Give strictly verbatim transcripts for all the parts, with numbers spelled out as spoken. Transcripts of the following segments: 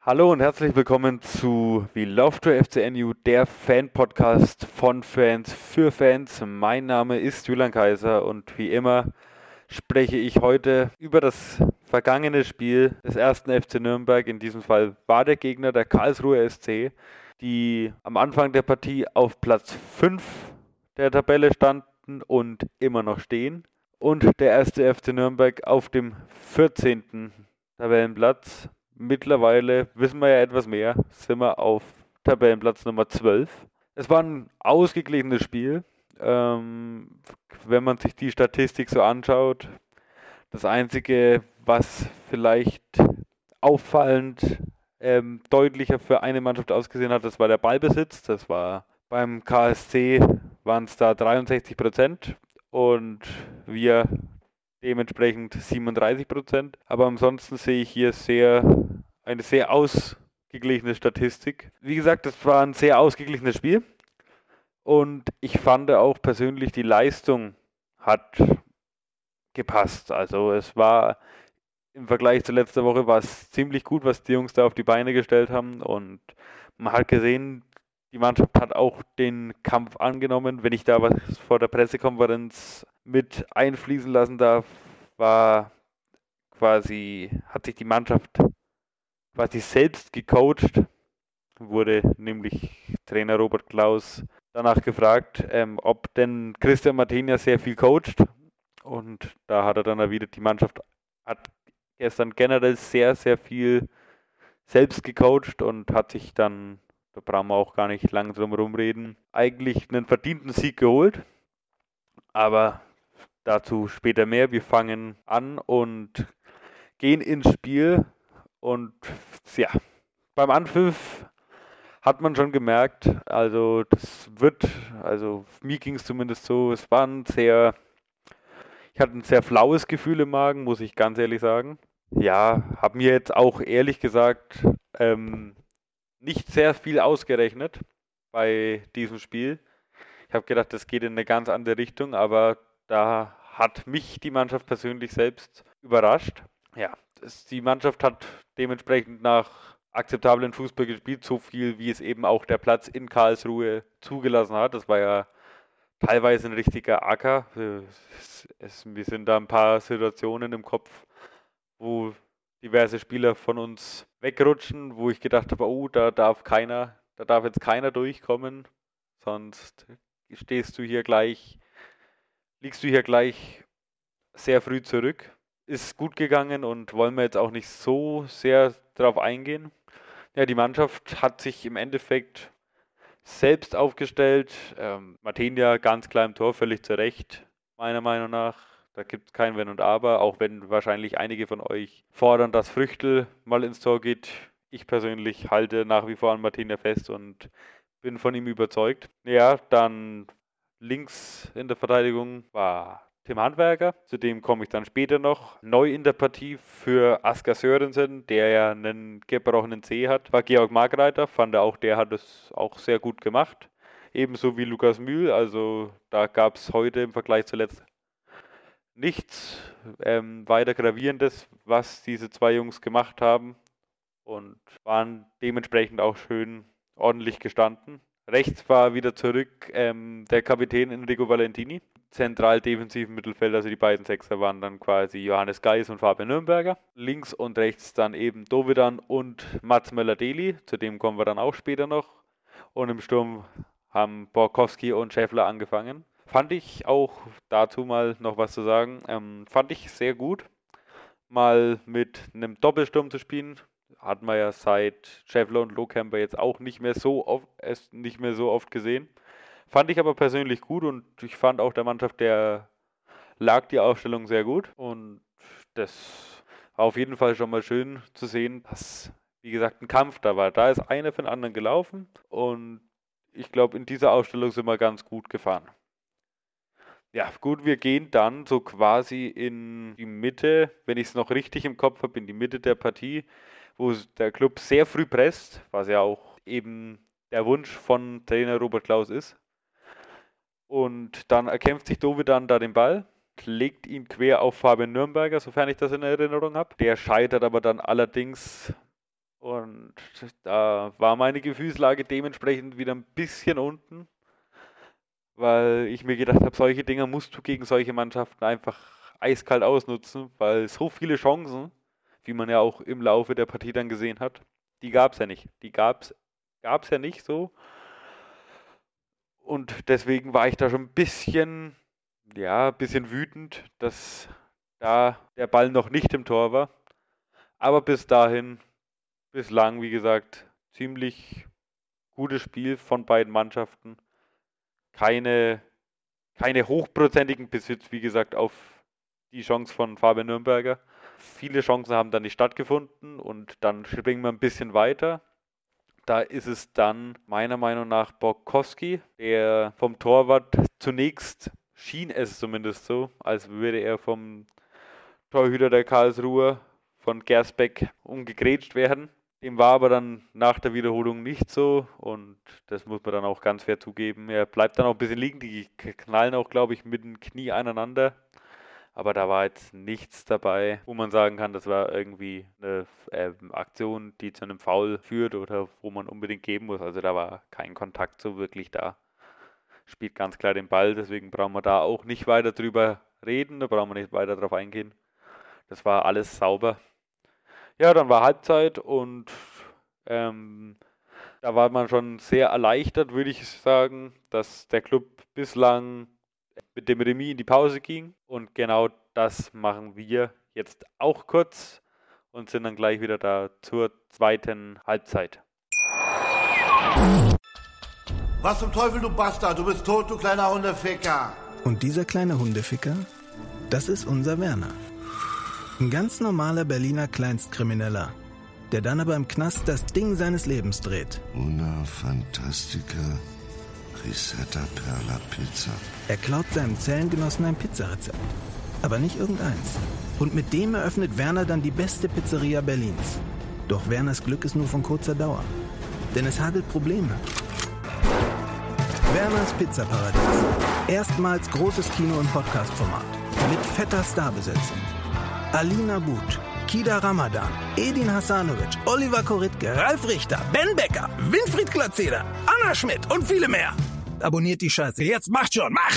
Hallo und herzlich willkommen zu We Love to F C N U, der Fan-Podcast von Fans für Fans. Mein Name ist Julian Kaiser und wie immer spreche ich heute über das vergangene Spiel des ersten F C Nürnberg. In diesem Fall war der Gegner der Karlsruher S C, die am Anfang der Partie auf Platz fünf der Tabelle standen und immer noch stehen. Und der erste F C Nürnberg auf dem vierzehnten Tabellenplatz. Mittlerweile wissen wir ja etwas mehr, sind wir auf Tabellenplatz Nummer zwölf. Es war ein ausgeglichenes Spiel. Ähm, wenn man sich die Statistik so anschaut, das Einzige, was vielleicht auffallend ähm, deutlicher für eine Mannschaft ausgesehen hat, das war der Ballbesitz. Das war beim K S C waren es da dreiundsechzig Prozent und wir dementsprechend siebenunddreißig Prozent. Aber ansonsten sehe ich hier sehr eine sehr ausgeglichene Statistik. Wie gesagt, es war ein sehr ausgeglichenes Spiel und ich fand auch persönlich, die Leistung hat gepasst. Also es war im Vergleich zu letzter Woche war es ziemlich gut, was die Jungs da auf die Beine gestellt haben und man hat gesehen, die Mannschaft hat auch den Kampf angenommen. Wenn ich da was vor der Pressekonferenz mit einfließen lassen darf, war quasi, hat sich die Mannschaft quasi selbst gecoacht, wurde nämlich Trainer Robert Klaus danach gefragt, ähm, ob denn Christian Martinia sehr viel coacht. Und da hat er dann erwidert, die Mannschaft hat gestern generell sehr, sehr viel selbst gecoacht und hat sich dann, da brauchen wir auch gar nicht lang drum rumreden, eigentlich einen verdienten Sieg geholt. Aber dazu später mehr. Wir fangen an und gehen ins Spiel. Und ja, beim Anpfiff hat man schon gemerkt, also das wird, also mir ging es zumindest so, es war ein sehr, ich hatte ein sehr flaues Gefühl im Magen, muss ich ganz ehrlich sagen. Ja, habe mir jetzt auch ehrlich gesagt ähm, nicht sehr viel ausgerechnet bei diesem Spiel. Ich habe gedacht, das geht in eine ganz andere Richtung, aber da hat mich die Mannschaft persönlich selbst überrascht. Ja, es, die Mannschaft hat dementsprechend nach akzeptablen Fußball gespielt, so viel wie es eben auch der Platz in Karlsruhe zugelassen hat. Das war ja teilweise ein richtiger Acker. Es, es, mir sind da ein paar Situationen im Kopf, wo diverse Spieler von uns wegrutschen, wo ich gedacht habe, oh, da darf keiner, da darf jetzt keiner durchkommen, sonst stehst du hier gleich, liegst du hier gleich sehr früh zurück. Ist gut gegangen und wollen wir jetzt auch nicht so sehr darauf eingehen. Ja, die Mannschaft hat sich im Endeffekt selbst aufgestellt. Ähm, Martinia ganz klar im Tor, völlig zu Recht, meiner Meinung nach. Da gibt es kein Wenn und Aber, auch wenn wahrscheinlich einige von euch fordern, dass Früchtl mal ins Tor geht. Ich persönlich halte nach wie vor an Martinia fest und bin von ihm überzeugt. Ja, dann links in der Verteidigung war Tim Handwerker, zu dem komme ich dann später noch. Neu in der Partie für Asker Sörensen, der ja einen gebrochenen Zeh hat, war Georg Markreiter. Fand er auch, der hat es auch sehr gut gemacht. Ebenso wie Lukas Mühl, also da gab es heute im Vergleich zuletzt nichts ähm, weiter Gravierendes, was diese zwei Jungs gemacht haben und waren dementsprechend auch schön ordentlich gestanden. Rechts war wieder zurück ähm, der Kapitän Enrico Valentini. Zentral defensiven Mittelfeld, also die beiden Sechser waren dann quasi Johannes Geis und Fabian Nürnberger. Links und rechts dann eben Dovedan und Mats Möller-Deli, zu dem kommen wir dann auch später noch. Und im Sturm haben Borkowski und Schäffler angefangen. Fand ich auch dazu mal noch was zu sagen. Ähm, fand ich sehr gut, mal mit einem Doppelsturm zu spielen. Hat man ja seit Schäffler und Lohkemper jetzt auch nicht mehr so oft, es nicht mehr so oft gesehen. Fand ich aber persönlich gut und ich fand auch der Mannschaft, der lag die Aufstellung sehr gut. Und das war auf jeden Fall schon mal schön zu sehen, dass, wie gesagt, ein Kampf da war. Da ist einer für den anderen gelaufen und ich glaube, in dieser Aufstellung sind wir ganz gut gefahren. Ja, gut, wir gehen dann so quasi in die Mitte, wenn ich es noch richtig im Kopf habe, in die Mitte der Partie, wo der Club sehr früh presst, was ja auch eben der Wunsch von Trainer Robert Klaus ist. Und dann erkämpft sich Dovedan da den Ball, legt ihn quer auf Fabian Nürnberger, sofern ich das in Erinnerung habe. Der scheitert aber dann allerdings Und da war meine Gefühlslage dementsprechend wieder ein bisschen unten, weil ich mir gedacht habe, solche Dinger musst du gegen solche Mannschaften einfach eiskalt ausnutzen, weil so viele Chancen, wie man ja auch im Laufe der Partie dann gesehen hat, die gab es ja nicht. Die gab es gab's ja nicht so. Und deswegen war ich da schon ein bisschen, ja, ein bisschen wütend, dass da der Ball noch nicht im Tor war. Aber bis dahin, bislang, wie gesagt, ziemlich gutes Spiel von beiden Mannschaften. Keine, keine hochprozentigen Besitz, wie gesagt, auf die Chance von Fabian Nürnberger. Viele Chancen haben dann nicht stattgefunden und dann springen wir ein bisschen weiter. Da ist es dann meiner Meinung nach Borkowski, der vom Torwart zunächst schien es zumindest so, als würde er vom Torhüter der Karlsruher von Gersbeck umgegrätscht werden. Dem war aber dann nach der Wiederholung nicht so und das muss man dann auch ganz fair zugeben. Er bleibt dann auch ein bisschen liegen, die knallen auch, glaube ich, mit dem Knie aneinander. Aber da war jetzt nichts dabei, wo man sagen kann, das war irgendwie eine äh, Aktion, die zu einem Foul führt oder wo man unbedingt geben muss. Also da war kein Kontakt so wirklich da. Spielt ganz klar den Ball, deswegen brauchen wir da auch nicht weiter drüber reden, da brauchen wir nicht weiter drauf eingehen. Das war alles sauber. Ja, dann war Halbzeit und ähm, da war man schon sehr erleichtert, würde ich sagen, dass der Club bislang mit dem Remis in die Pause ging. Und genau das machen wir jetzt auch kurz und sind dann gleich wieder da zur zweiten Halbzeit. Was zum Teufel, du Bastard? Du bist tot, du kleiner Hundeficker. Und dieser kleine Hundeficker, das ist unser Werner. Ein ganz normaler Berliner Kleinstkrimineller, der dann aber im Knast das Ding seines Lebens dreht. Una Fantastica Risetta Perla Pizza. Er klaut seinem Zellengenossen ein Pizzarezept, aber nicht irgendeins. Und mit dem eröffnet Werner dann die beste Pizzeria Berlins. Doch Werners Glück ist nur von kurzer Dauer, denn es hagelt Probleme. Werners Pizzaparadies. Erstmals großes Kino- und Podcast-Format. Mit fetter Starbesetzung. Alina But, Kida Ramadan, Edin Hasanovic, Oliver Koritke, Ralf Richter, Ben Becker, Winfried Glatzeder, Anna Schmidt und viele mehr. Abonniert die Scheiße. Jetzt macht schon, mach!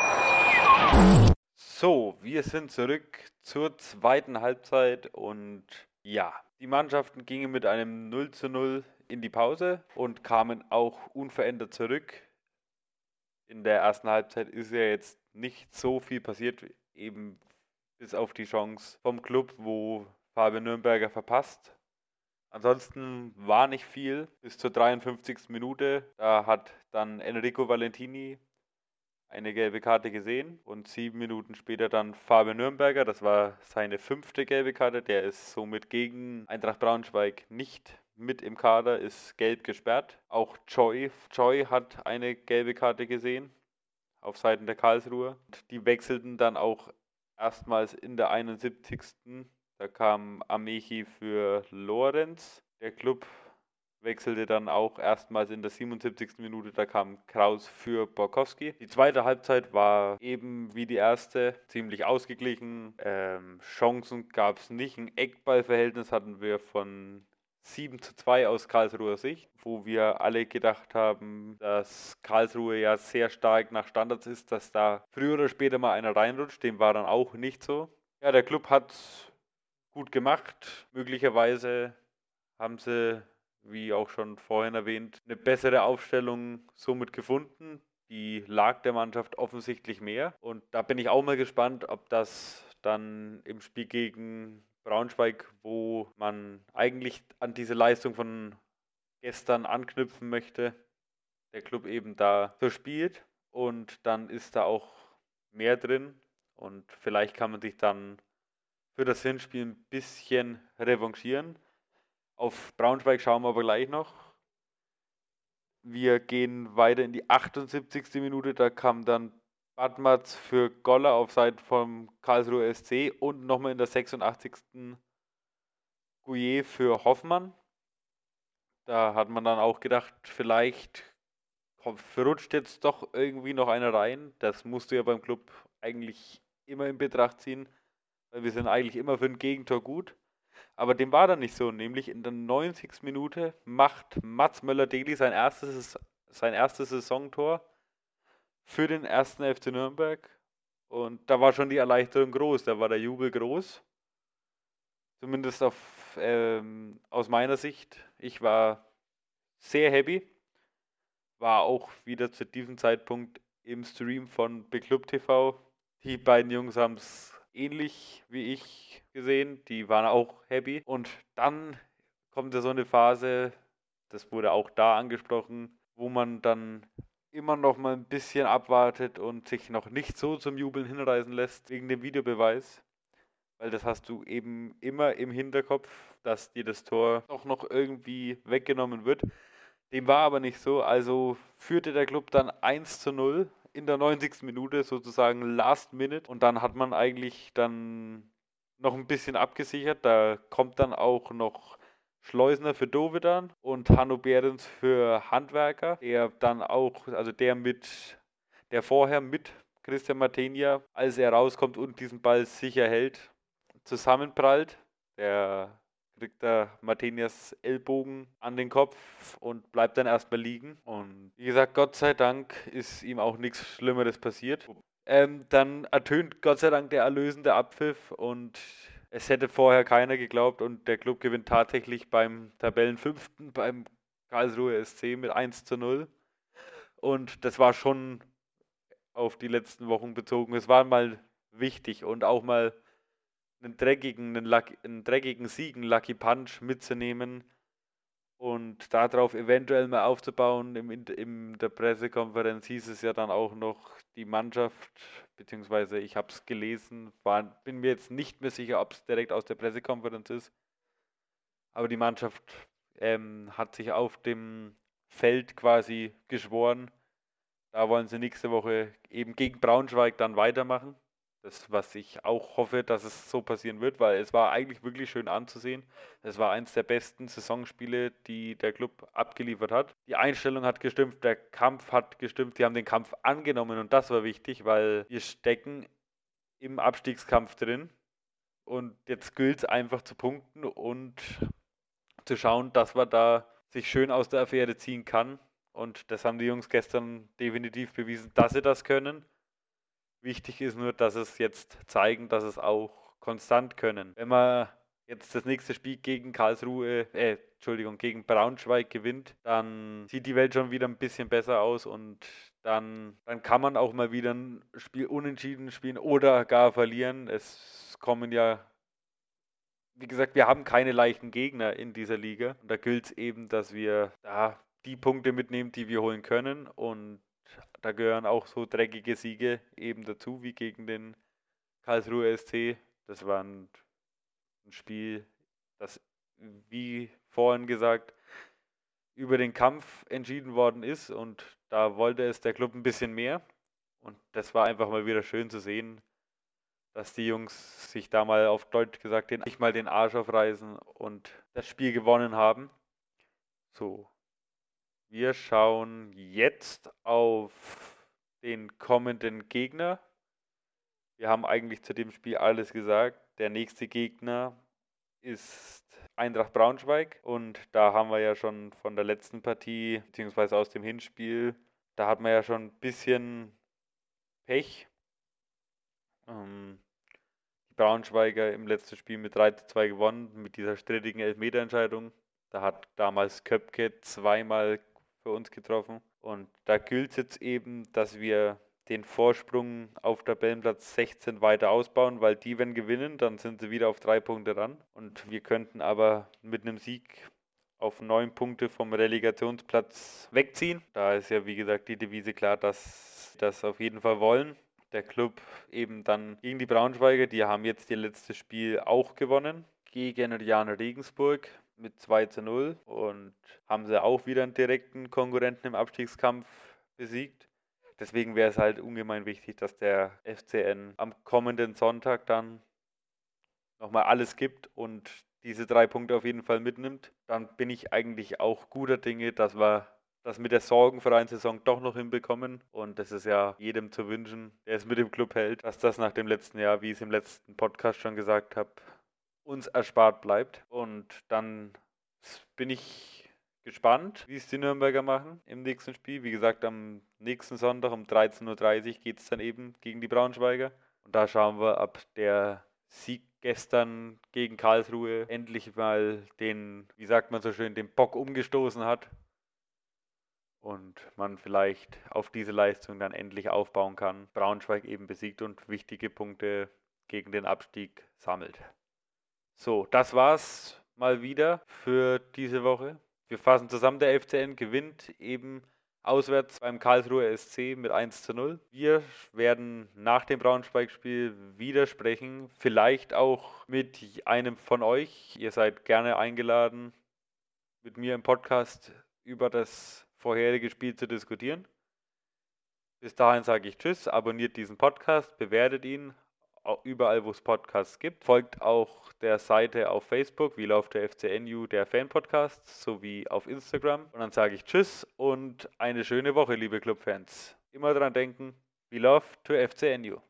So, wir sind zurück zur zweiten Halbzeit und ja, die Mannschaften gingen mit einem null zu null in die Pause und kamen auch unverändert zurück. In der ersten Halbzeit ist ja jetzt nicht so viel passiert, eben bis auf die Chance vom Club, wo Fabian Nürnberger verpasst. Ansonsten war nicht viel bis zur dreiundfünfzigsten Minute. Da hat dann Enrico Valentini eine gelbe Karte gesehen und sieben Minuten später dann Fabian Nürnberger. Das war seine fünfte gelbe Karte. Der ist somit gegen Eintracht Braunschweig nicht mit im Kader, ist gelb gesperrt. Auch Joy, Joy hat eine gelbe Karte gesehen auf Seiten der Karlsruher. Die wechselten dann auch erstmals in der einundsiebzigsten Da kam Amechi für Lorenz. Der Club wechselte dann auch erstmals in der siebenundsiebzigsten Minute. Da kam Kraus für Borkowski. Die zweite Halbzeit war eben wie die erste ziemlich ausgeglichen. Ähm, Chancen gab es nicht. Ein Eckballverhältnis hatten wir von sieben zu zwei aus Karlsruher Sicht, wo wir alle gedacht haben, dass Karlsruhe ja sehr stark nach Standards ist, dass da früher oder später mal einer reinrutscht. Dem war dann auch nicht so. Ja, der Club hat gut gemacht. Möglicherweise haben sie, wie auch schon vorhin erwähnt, eine bessere Aufstellung somit gefunden. Die lag der Mannschaft offensichtlich mehr. Und da bin ich auch mal gespannt, ob das dann im Spiel gegen Braunschweig, wo man eigentlich an diese Leistung von gestern anknüpfen möchte, der Club eben da so spielt. Und dann ist da auch mehr drin. Und vielleicht kann man sich dann für das Hinspiel ein bisschen revanchieren. Auf Braunschweig schauen wir aber gleich noch. Wir gehen weiter in die achtundsiebzigste Minute. Da kam dann Badmatz für Goller auf Seiten vom Karlsruher S C und nochmal in der sechsundachtzigsten Gouillet für Hoffmann. Da hat man dann auch gedacht, vielleicht verrutscht jetzt doch irgendwie noch einer rein. Das musst du ja beim Club eigentlich immer in Betracht ziehen, weil wir sind eigentlich immer für ein Gegentor gut. Aber dem war dann nicht so, nämlich in der neunzigsten Minute macht Mats Möller-Deli sein erstes, sein erstes Saisontor für den ersten F C Nürnberg. Und da war schon die Erleichterung groß, da war der Jubel groß. Zumindest auf, ähm, aus meiner Sicht. Ich war sehr happy. War auch wieder zu diesem Zeitpunkt im Stream von Big Club T V. Die beiden Jungs haben es ähnlich wie ich gesehen. Die waren auch happy. Und dann kommt ja so eine Phase, das wurde auch da angesprochen, wo man dann immer noch mal ein bisschen abwartet und sich noch nicht so zum Jubeln hinreißen lässt wegen dem Videobeweis. Weil das hast du eben immer im Hinterkopf, dass dir das Tor doch noch irgendwie weggenommen wird. Dem war aber nicht so, also führte der Club dann eins zu null in der neunzigsten Minute, sozusagen Last Minute. Und dann hat man eigentlich dann noch ein bisschen abgesichert. Da kommt dann auch noch Schleusner für Dovedan und Hanno Behrens für Handwerker, der dann auch, also der mit, der vorher mit Christian Martinia, als er rauskommt und diesen Ball sicher hält, zusammenprallt. Der kriegt da Martinias Ellbogen an den Kopf und bleibt dann erstmal liegen. Und wie gesagt, Gott sei Dank ist ihm auch nichts Schlimmeres passiert. Ähm, dann ertönt Gott sei Dank der erlösende Abpfiff und es hätte vorher keiner geglaubt und der Club gewinnt tatsächlich beim Tabellenfünften, beim Karlsruhe S C mit eins zu null. Und das war schon auf die letzten Wochen bezogen. Es war mal wichtig und auch mal einen dreckigen, einen, Lucky, einen dreckigen Sieg, einen Lucky Punch mitzunehmen und darauf eventuell mal aufzubauen. Im, in der Pressekonferenz hieß es ja dann auch noch, die Mannschaft, beziehungsweise ich habe es gelesen, war, bin mir jetzt nicht mehr sicher, ob es direkt aus der Pressekonferenz ist, aber die Mannschaft ähm, hat sich auf dem Feld quasi geschworen, da wollen sie nächste Woche eben gegen Braunschweig dann weitermachen. Das, was ich auch hoffe, dass es so passieren wird, weil es war eigentlich wirklich schön anzusehen. Es war eins der besten Saisonspiele, die der Club abgeliefert hat. Die Einstellung hat gestimmt, der Kampf hat gestimmt, die haben den Kampf angenommen und das war wichtig, weil wir stecken im Abstiegskampf drin und jetzt gilt es einfach zu punkten und zu schauen, dass man da sich schön aus der Affäre ziehen kann. Und das haben die Jungs gestern definitiv bewiesen, dass sie das können. Wichtig ist nur, dass es jetzt zeigen, dass es auch konstant können. Wenn man jetzt das nächste Spiel gegen Karlsruhe, äh, Entschuldigung, gegen Braunschweig gewinnt, dann sieht die Welt schon wieder ein bisschen besser aus und dann, dann kann man auch mal wieder ein Spiel unentschieden spielen oder gar verlieren. Es kommen ja, wie gesagt, wir haben keine leichten Gegner in dieser Liga. Und da gilt es eben, dass wir da die Punkte mitnehmen, die wir holen können und da gehören auch so dreckige Siege eben dazu, wie gegen den Karlsruhe S C. Das war ein, ein Spiel, das, wie vorhin gesagt, über den Kampf entschieden worden ist. Und da wollte es der Club ein bisschen mehr. Und das war einfach mal wieder schön zu sehen, dass die Jungs sich da mal auf Deutsch gesagt den, nicht mal den Arsch aufreißen und das Spiel gewonnen haben. So. Wir schauen jetzt auf den kommenden Gegner. Wir haben eigentlich zu dem Spiel alles gesagt. Der nächste Gegner ist Eintracht Braunschweig und da haben wir ja schon von der letzten Partie, beziehungsweise aus dem Hinspiel, da hat man ja schon ein bisschen Pech. Ähm, die Braunschweiger im letzten Spiel mit drei zu zwei gewonnen, mit dieser strittigen Elfmeterentscheidung. Da hat damals Köpke zweimal für uns getroffen. Und da gilt es jetzt eben, dass wir den Vorsprung auf Tabellenplatz sechzehn weiter ausbauen, weil die, wenn gewinnen, dann sind sie wieder auf drei Punkte ran. Und wir könnten aber mit einem Sieg auf neun Punkte vom Relegationsplatz wegziehen. Da ist ja, wie gesagt, die Devise klar, dass wir das auf jeden Fall wollen. Der Club eben dann gegen die Braunschweiger, die haben jetzt ihr letztes Spiel auch gewonnen gegen Jana Regensburg mit zwei zu null und haben sie auch wieder einen direkten Konkurrenten im Abstiegskampf besiegt. Deswegen wäre es halt ungemein wichtig, dass der F C N am kommenden Sonntag dann nochmal alles gibt und diese drei Punkte auf jeden Fall mitnimmt. Dann bin ich eigentlich auch guter Dinge, dass wir das mit der sorgenfreien Saison doch noch hinbekommen. Und das ist ja jedem zu wünschen, der es mit dem Club hält, dass das nach dem letzten Jahr, wie ich es im letzten Podcast schon gesagt habe, uns erspart bleibt. Und dann bin ich gespannt, wie es die Nürnberger machen im nächsten Spiel. Wie gesagt, am nächsten Sonntag um dreizehn Uhr dreißig geht es dann eben gegen die Braunschweiger. Und da schauen wir, ob der Sieg gestern gegen Karlsruhe endlich mal den, wie sagt man so schön, den Bock umgestoßen hat. Und man vielleicht auf diese Leistung dann endlich aufbauen kann. Braunschweig eben besiegt und wichtige Punkte gegen den Abstieg sammelt. So, das war's mal wieder für diese Woche. Wir fassen zusammen, der F C N gewinnt eben auswärts beim Karlsruher S C mit eins zu null. Wir werden nach dem Braunschweig-Spiel wieder sprechen, vielleicht auch mit einem von euch. Ihr seid gerne eingeladen, mit mir im Podcast über das vorherige Spiel zu diskutieren. Bis dahin sage ich Tschüss, abonniert diesen Podcast, bewertet ihn überall, wo es Podcasts gibt. Folgt auch der Seite auf Facebook, wie läuft der F C N U, der Fan-Podcast, sowie auf Instagram. Und dann sage ich Tschüss und eine schöne Woche, liebe Clubfans. Immer dran denken, we love to F C N U.